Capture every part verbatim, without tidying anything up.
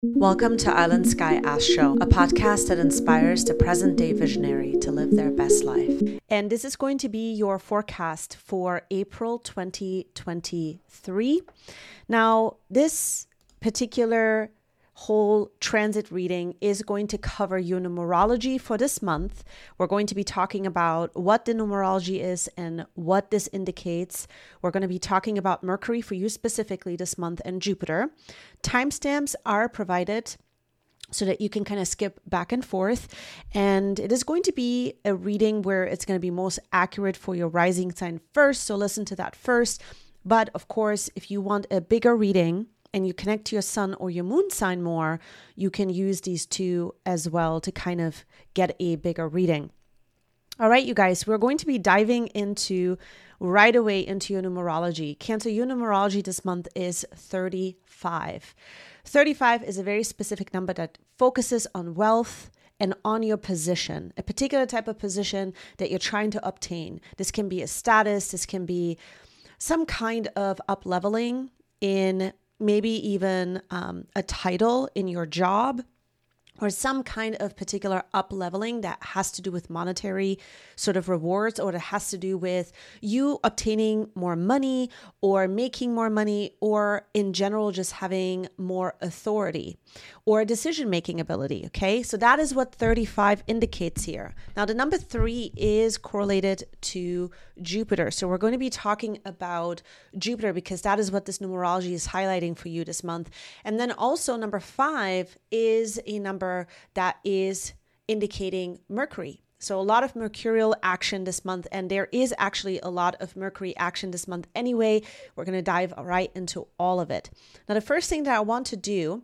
Welcome to Island Sky Astro, a podcast that inspires the present day visionary to live their best life. And this is going to be your forecast for April twenty twenty-three. Now, this particular whole transit reading is going to cover your numerology for this month. We're going to be talking about what the numerology is and what this indicates. We're going to be talking about Mercury for you specifically this month and Jupiter. Timestamps are provided so that you can kind of skip back and forth. And it is going to be a reading where it's going to be most accurate for your rising sign first. So listen to that first. But of course, if you want a bigger reading, and you connect to your sun or your moon sign more, you can use these two as well to kind of get a bigger reading. All right, you guys, we're going to be diving into right away into your numerology. Cancer, your numerology this month is thirty-five. thirty-five is a very specific number that focuses on wealth and on your position, a particular type of position that you're trying to obtain. This can be a status, this can be some kind of up-leveling in maybe even um, a title in your job, or some kind of particular up-leveling that has to do with monetary sort of rewards, or that has to do with you obtaining more money or making more money, or in general just having more authority or decision-making ability, okay? So that is what thirty-five indicates here. Now, the number three is correlated to Jupiter. So we're going to be talking about Jupiter because that is what this numerology is highlighting for you this month. And then also number five is a number that is indicating Mercury. So a lot of mercurial action this month, and there is actually a lot of Mercury action this month anyway. We're going to dive right into all of it. Now, the first thing that I want to do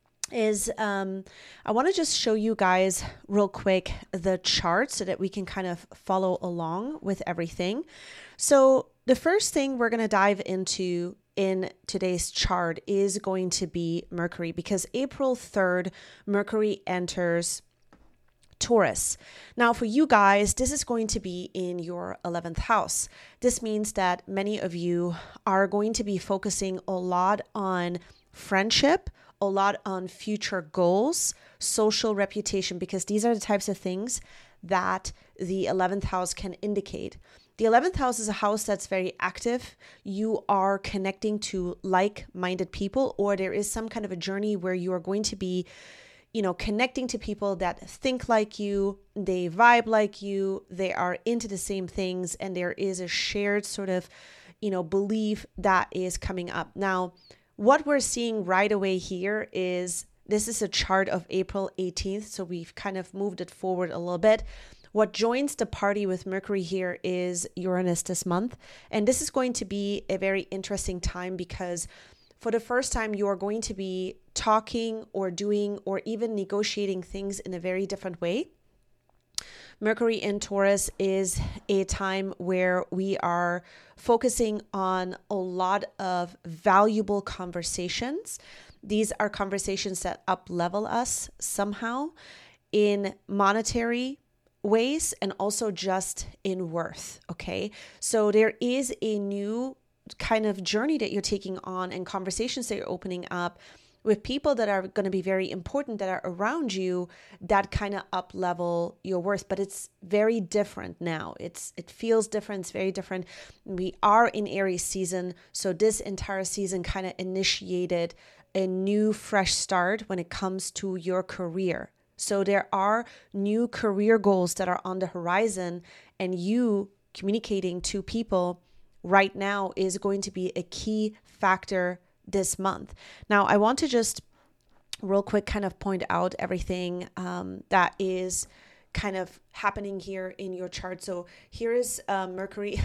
is um, I want to just show you guys real quick the chart so that we can kind of follow along with everything. So the first thing we're going to dive into in today's chart is going to be Mercury, because April third, Mercury enters Taurus. Now, for you guys, this is going to be in your eleventh house. This means that many of you are going to be focusing a lot on friendship, a lot on future goals, social reputation, because these are the types of things that the eleventh house can indicate. The eleventh house is a house that's very active. You are connecting to like-minded people, or there is some kind of a journey where you are going to be, you know, connecting to people that think like you, they vibe like you, they are into the same things, and there is a shared sort of, you know, belief that is coming up. Now, what we're seeing right away here is this is a chart of April eighteenth, so we've kind of moved it forward a little bit. What joins the party with Mercury here is Uranus this month, and this is going to be a very interesting time because for the first time you are going to be talking or doing or even negotiating things in a very different way. Mercury in Taurus is a time where we are focusing on a lot of valuable conversations. These are conversations that up-level us somehow in monetary ways and also just in worth, okay? So there is a new kind of journey that you're taking on and conversations that you're opening up with people that are going to be very important that are around you that kind of up level your worth. But it's very different now. It's it feels different. It's very different. We are in Aries season. So this entire season kind of initiated a new fresh start when it comes to your career. So there are new career goals that are on the horizon, and you communicating to people right now is going to be a key factor this month. Now, I want to just real quick kind of point out everything um, that is kind of happening here in your chart. So here is uh, Mercury.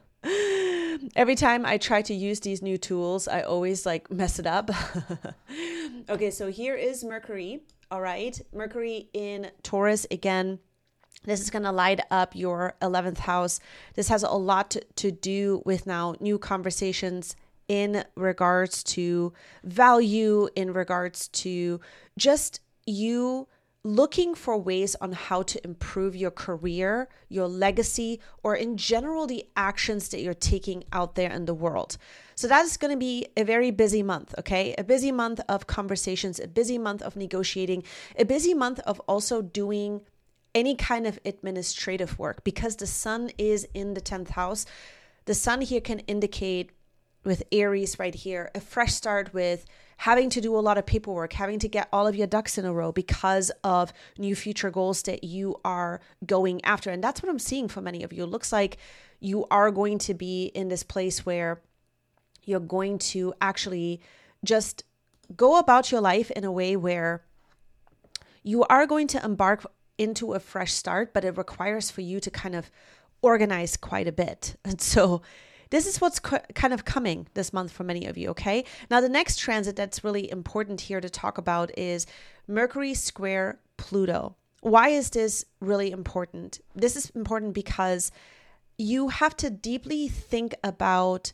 Every time I try to use these new tools, I always like mess it up. Okay, so here is Mercury. All right, Mercury in Taurus again. This is going to light up your eleventh house. This has a lot to, to do with now new conversations in regards to value, in regards to just you looking for ways on how to improve your career, your legacy, or in general, the actions that you're taking out there in the world. So that is going to be a very busy month, okay? A busy month of conversations, a busy month of negotiating, a busy month of also doing any kind of administrative work, because the sun is in the tenth house. The sun here can indicate, with Aries right here, a fresh start with having to do a lot of paperwork, having to get all of your ducks in a row because of new future goals that you are going after. And that's what I'm seeing for many of you. It looks like you are going to be in this place where you're going to actually just go about your life in a way where you are going to embark into a fresh start, but it requires for you to kind of organize quite a bit. And so this is what's co- kind of coming this month for many of you, okay? Now, the next transit that's really important here to talk about is Mercury square Pluto. Why is this really important? This is important because you have to deeply think about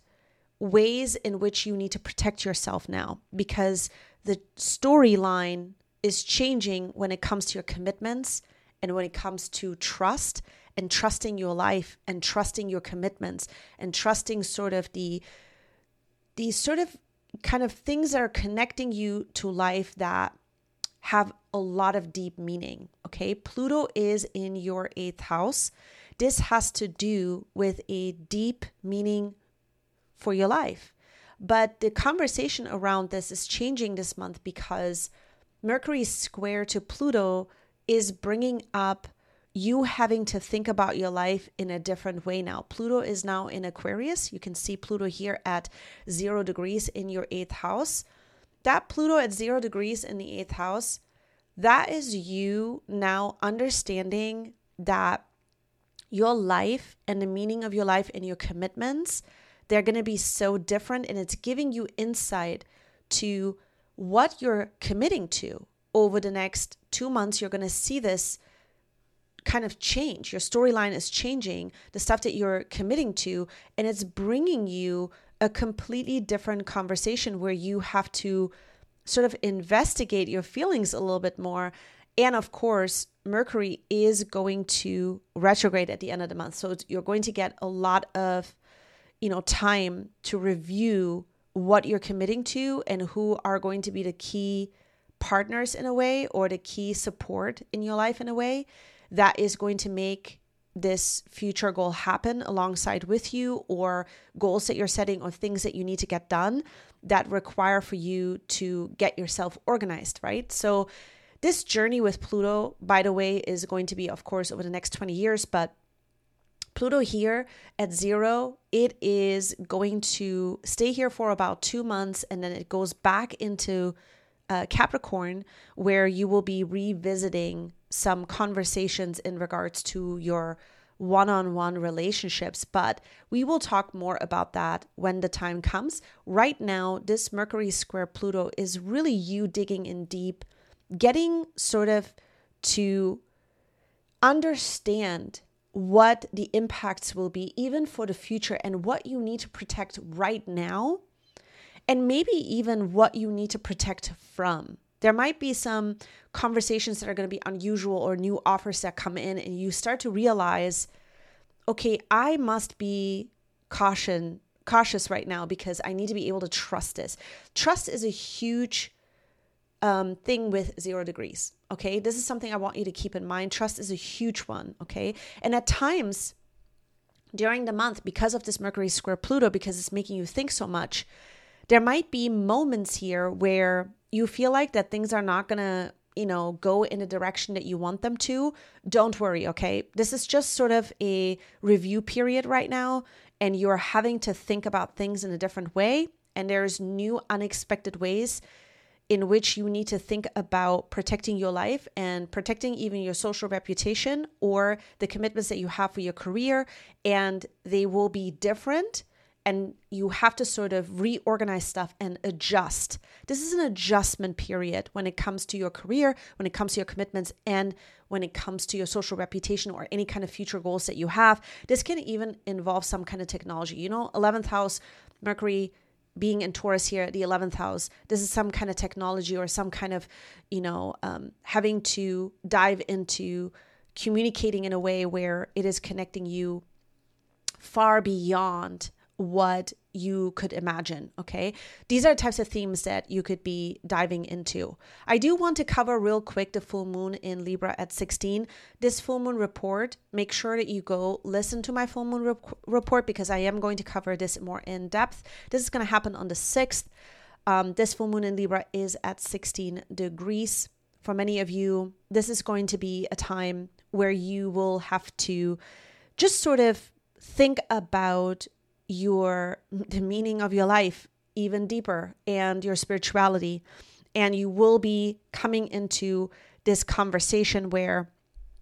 ways in which you need to protect yourself now, because the storyline is changing when it comes to your commitments and when it comes to trust and trusting your life and trusting your commitments and trusting sort of the these sort of kind of things that are connecting you to life that have a lot of deep meaning, okay? Pluto is in your eighth house. This has to do with a deep meaning for your life. But the conversation around this is changing this month because Mercury square to Pluto is bringing up you having to think about your life in a different way now. Pluto is now in Aquarius. You can see Pluto here at zero degrees in your eighth house. That Pluto at zero degrees in the eighth house, that is you now understanding that your life and the meaning of your life and your commitments, they're going to be so different, and it's giving you insight to what you're committing to over the next two months. You're going to see this kind of change. Your storyline is changing, the stuff that you're committing to, and it's bringing you a completely different conversation where you have to sort of investigate your feelings a little bit more. And of course, Mercury is going to retrograde at the end of the month. So you're going to get a lot of, you know, time to review what you're committing to and who are going to be the key partners in a way, or the key support in your life in a way that is going to make this future goal happen alongside with you, or goals that you're setting or things that you need to get done that require for you to get yourself organized, right? So this journey with Pluto, by the way, is going to be, of course, over the next twenty years, but Pluto here at zero, it is going to stay here for about two months, and then it goes back into uh, Capricorn, where you will be revisiting some conversations in regards to your one-on-one relationships. But we will talk more about that when the time comes. Right now, this Mercury square Pluto is really you digging in deep, getting sort of to understand what the impacts will be even for the future, and what you need to protect right now, and maybe even what you need to protect from. There might be some conversations that are going to be unusual or new offers that come in, and you start to realize, okay, I must be caution, cautious right now because I need to be able to trust this. Trust is a huge um, thing with zero degrees, okay? This is something I want you to keep in mind. Trust is a huge one, okay? And at times during the month, because of this Mercury square Pluto, because it's making you think so much, there might be moments here where you feel like that things are not going to, you know, go in a direction that you want them to. Don't worry, okay? This is just sort of a review period right now, and you're having to think about things in a different way, and there's new unexpected ways in which you need to think about protecting your life and protecting even your social reputation or the commitments that you have for your career, and they will be different. And you have to sort of reorganize stuff and adjust. This is an adjustment period when it comes to your career, when it comes to your commitments, and when it comes to your social reputation or any kind of future goals that you have. This can even involve some kind of technology. You know, eleventh house, Mercury being in Taurus here, the eleventh house, this is some kind of technology or some kind of, you know, um, having to dive into communicating in a way where it is connecting you far beyond what you could imagine, okay? These are types of themes that you could be diving into. I do want to cover real quick the full moon in Libra at sixteen. This full moon report, make sure that you go listen to my full moon rep- report because I am going to cover this more in depth. This is going to happen on the sixth. Um, this full moon in Libra is at sixteen degrees. For many of you, this is going to be a time where you will have to just sort of think about your the meaning of your life even deeper and your spirituality. And you will be coming into this conversation where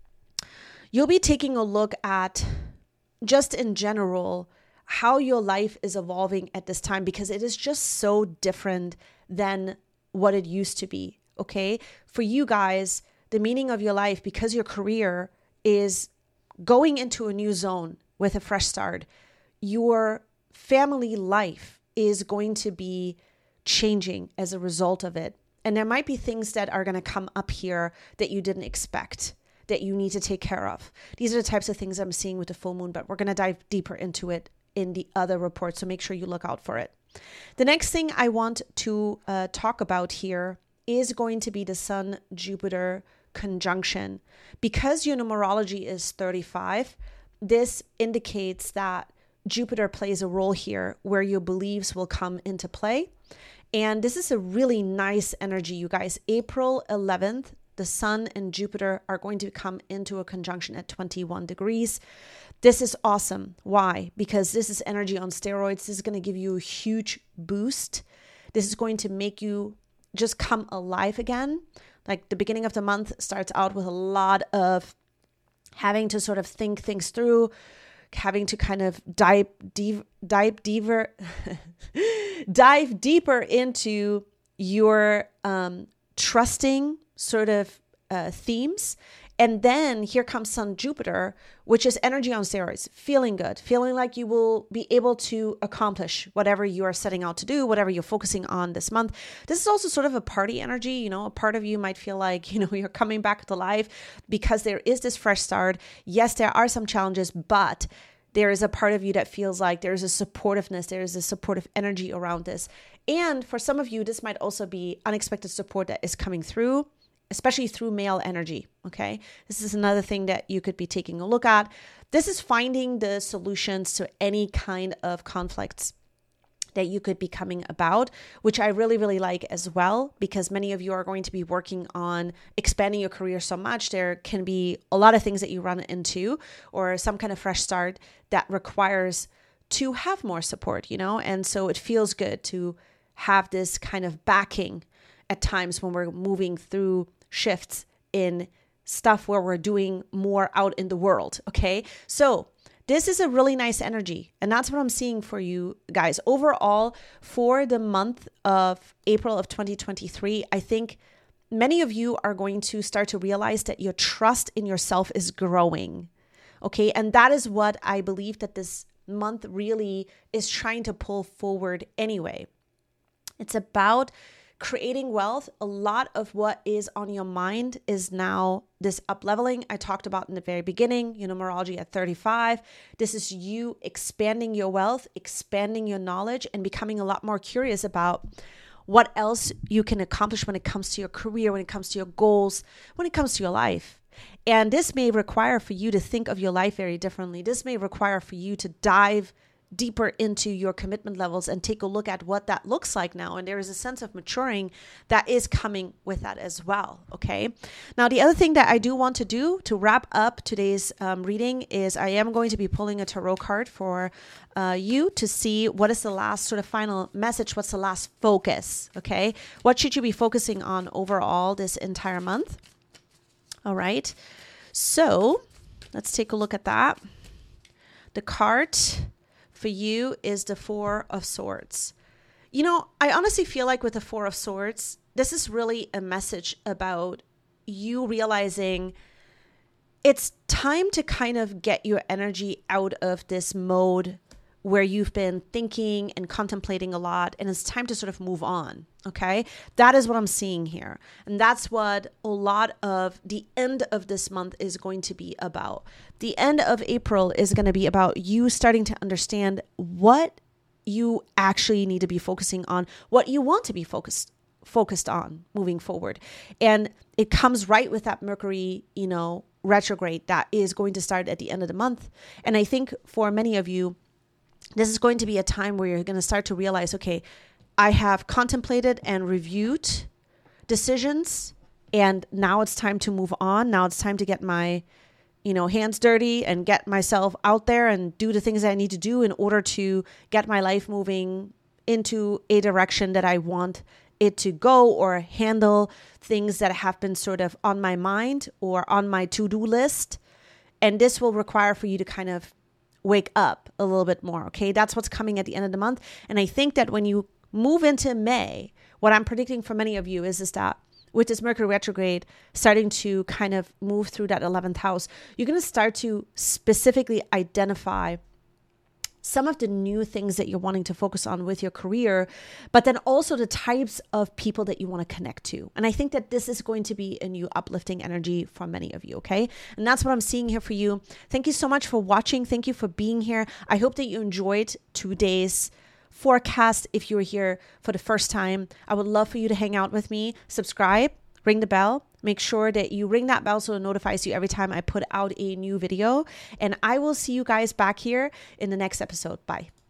you'll be taking a look at just in general how your life is evolving at this time, because it is just so different than what it used to be. Okay. For you guys, the meaning of your life, because your career is going into a new zone with a fresh start, your family life is going to be changing as a result of it. And there might be things that are going to come up here that you didn't expect, that you need to take care of. These are the types of things I'm seeing with the full moon, but we're going to dive deeper into it in the other reports. So make sure you look out for it. The next thing I want to uh, talk about here is going to be the Sun-Jupiter conjunction. Because your numerology is thirty-five, this indicates that Jupiter plays a role here where your beliefs will come into play. And this is a really nice energy, you guys. April eleventh, the Sun and Jupiter are going to come into a conjunction at twenty-one degrees. This is awesome. Why? Because this is energy on steroids. This is going to give you a huge boost. This is going to make you just come alive again. Like the beginning of the month starts out with a lot of having to sort of think things through, having to kind of dive, dive, dive deeper, dive deeper into your um, trusting sort of uh, themes. And then here comes Sun Jupiter, which is energy on steroids, feeling good, feeling like you will be able to accomplish whatever you are setting out to do, whatever you're focusing on this month. This is also sort of a party energy. You know, a part of you might feel like, you know, you're coming back to life because there is this fresh start. Yes, there are some challenges, but there is a part of you that feels like there's a supportiveness, there is a supportive energy around this. And for some of you, this might also be unexpected support that is coming through, especially through male energy, okay? This is another thing that you could be taking a look at. This is finding the solutions to any kind of conflicts that you could be coming about, which I really, really like as well, because many of you are going to be working on expanding your career so much. There can be a lot of things that you run into or some kind of fresh start that requires to have more support, you know? And so it feels good to have this kind of backing at times when we're moving through shifts in stuff where we're doing more out in the world. Okay. So this is a really nice energy. And that's what I'm seeing for you guys. Overall, for the month of April of twenty twenty-three, I think many of you are going to start to realize that your trust in yourself is growing. Okay. And that is what I believe that this month really is trying to pull forward anyway. It's about creating wealth. A lot of what is on your mind is now this up leveling I talked about in the very beginning, you know, numerology at thirty-five. This is you expanding your wealth, expanding your knowledge, and becoming a lot more curious about what else you can accomplish when it comes to your career, when it comes to your goals, when it comes to your life. And this may require for you to think of your life very differently. This may require for you to dive deeper into your commitment levels and take a look at what that looks like now. And there is a sense of maturing that is coming with that as well. Okay. Now, the other thing that I do want to do to wrap up today's um, reading is I am going to be pulling a tarot card for uh, you to see what is the last sort of final message. What's the last focus? Okay. What should you be focusing on overall this entire month? All right. So let's take a look at that. The card for you is the Four of Swords. You know, I honestly feel like with the Four of Swords, this is really a message about you realizing it's time to kind of get your energy out of this mode where you've been thinking and contemplating a lot, and it's time to sort of move on. Okay. That is what I'm seeing here. And that's what a lot of the end of this month is going to be about. The end of April is going to be about you starting to understand what you actually need to be focusing on, what you want to be focused focused on moving forward. And it comes right with that Mercury, you know, retrograde that is going to start at the end of the month. And I think for many of you, this is going to be a time where you're going to start to realize, okay, I have contemplated and reviewed decisions, and now it's time to move on. Now it's time to get my, you know, hands dirty and get myself out there and do the things that I need to do in order to get my life moving into a direction that I want it to go, or handle things that have been sort of on my mind or on my to-do list. And this will require for you to kind of wake up a little bit more. Okay. That's what's coming at the end of the month. And I think that when you move into May, what I'm predicting for many of you is, is that with this Mercury retrograde starting to kind of move through that eleventh house, you're going to start to specifically identify some of the new things that you're wanting to focus on with your career, but then also the types of people that you want to connect to. And I think that this is going to be a new uplifting energy for many of you, okay? And that's what I'm seeing here for you. Thank you so much for watching. Thank you for being here. I hope that you enjoyed today's forecast. If you're here for the first time, I would love for you to hang out with me, subscribe, ring the bell. Make sure that you ring that bell so it notifies you every time I put out a new video. And I will see you guys back here in the next episode. Bye.